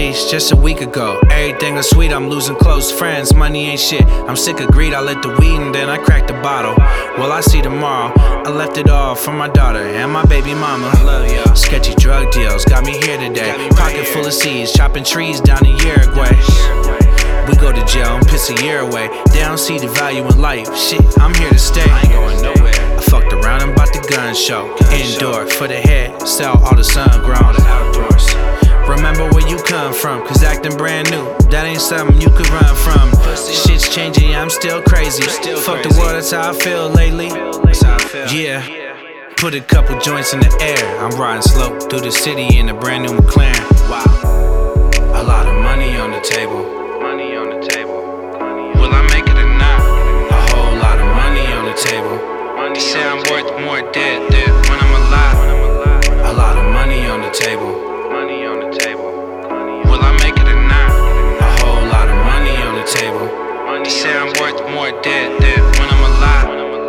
Sheesh, just a week ago. Everything is sweet, I'm losing close friends. Money ain't shit, I'm sick of greed. I lit the weed and then I cracked the bottle. Well, I see tomorrow. I left it all for my daughter and my baby mama. I love y'all. Sketchy drug deals got me here today. Pocket full of seeds, chopping trees down in Uruguay. We go to jail and piss a year away. They don't see the value in life. Shit, I'm here to stay. I ain't going nowhere. I fucked around and bought the gun show. Indoor for the head, sell all the sun grown. Outdoors. Remember where you come from, cause acting brand new, that ain't something you could run from. Shit's changing, yeah, I'm still crazy. Fuck the world, that's how I feel lately. Yeah, put a couple joints in the air. I'm riding slow through the city in a brand new McLaren. Wow, a lot of money on the table. Money on the table. Will I make it or not? A whole lot of money on the table. They say I'm worth more dead when I'm alive. A lot of money on the table. Money on the table. Will I make it or not? A whole lot of money on the table. They say I'm worth more dead when I'm alive.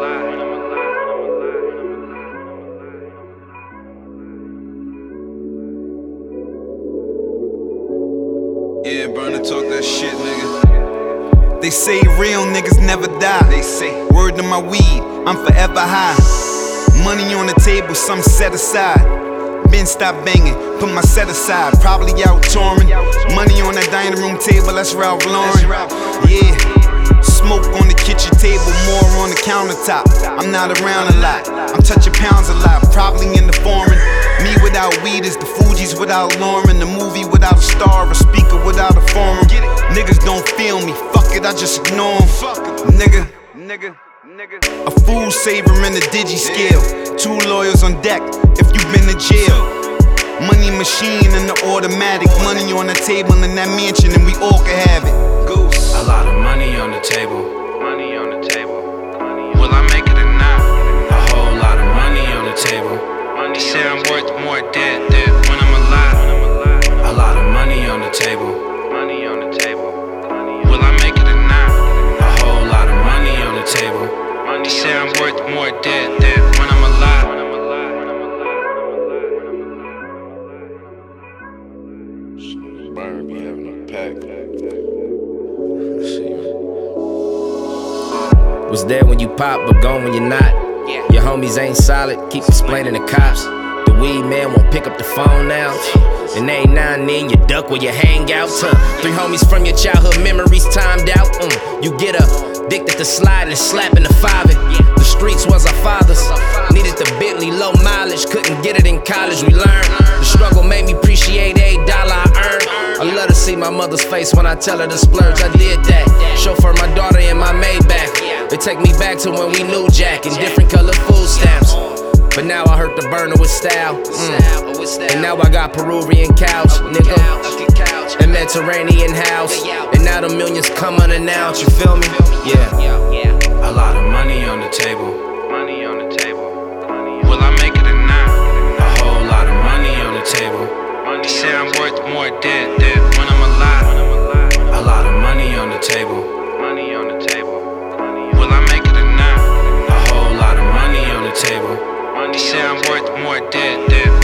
Yeah, Burner, talk that shit, nigga. They say real niggas never die. They say, word to my weed, I'm forever high. Money on the table, some set aside. Been stop banging, put my set aside. Probably out touring. Money on that dining room table, that's Ralph Lauren. Yeah, smoke on the kitchen table, more on the countertop. I'm not around a lot, I'm touching pounds a lot. Probably in the foreign. Me without weed is the Fugees without Lauren. The movie without a star, a speaker without a forum. Niggas don't feel me, fuck it, I just ignore them. Nigga. A food saver in a digi scale. 2 lawyers on deck if you been to jail. Money machine and the automatic. Money on the table in that mansion and we all can have it. Goose. A lot of money on the table. Money on the table. Will I make it or not? A whole lot of money on the table. They say I'm worth more dead when I'm alive. A lot of money on the table. Money on the table. Will I make it or not? A whole lot of money on the table. They say I'm worth more dead when I'm alive. Burn be having a pack. Was there when you pop, but gone when you're not. Your homies ain't solid, keep explaining to cops. The weed man won't pick up the phone now. And ain't now and then you duck where you hang out. 3 homies from your childhood memories timed out. You get addicted to sliding and slapping the 5. The streets was our fathers. Needed the Bentley, low mileage, couldn't get it in college. We learned the struggle made me appreciate every dollar I earned. I love to see my mother's face when I tell her to splurge. I did that. Chauffeur my daughter in my Maybach. They take me back to when we knew Jack and different colored food stamps. But now I hurt the burner with style. And now I got Peruvian couch, nigga. And Mediterranean house. And now the millions come unannounced, you feel me? Yeah. A lot of money on the table. Money on the table. Will I make it or not? A whole lot of money on the table. They say I'm worth more dead when I'm alive. A lot of money on the table. Money on the table. Will I make it or not? A whole lot of money on the table. They say I'm worth more dead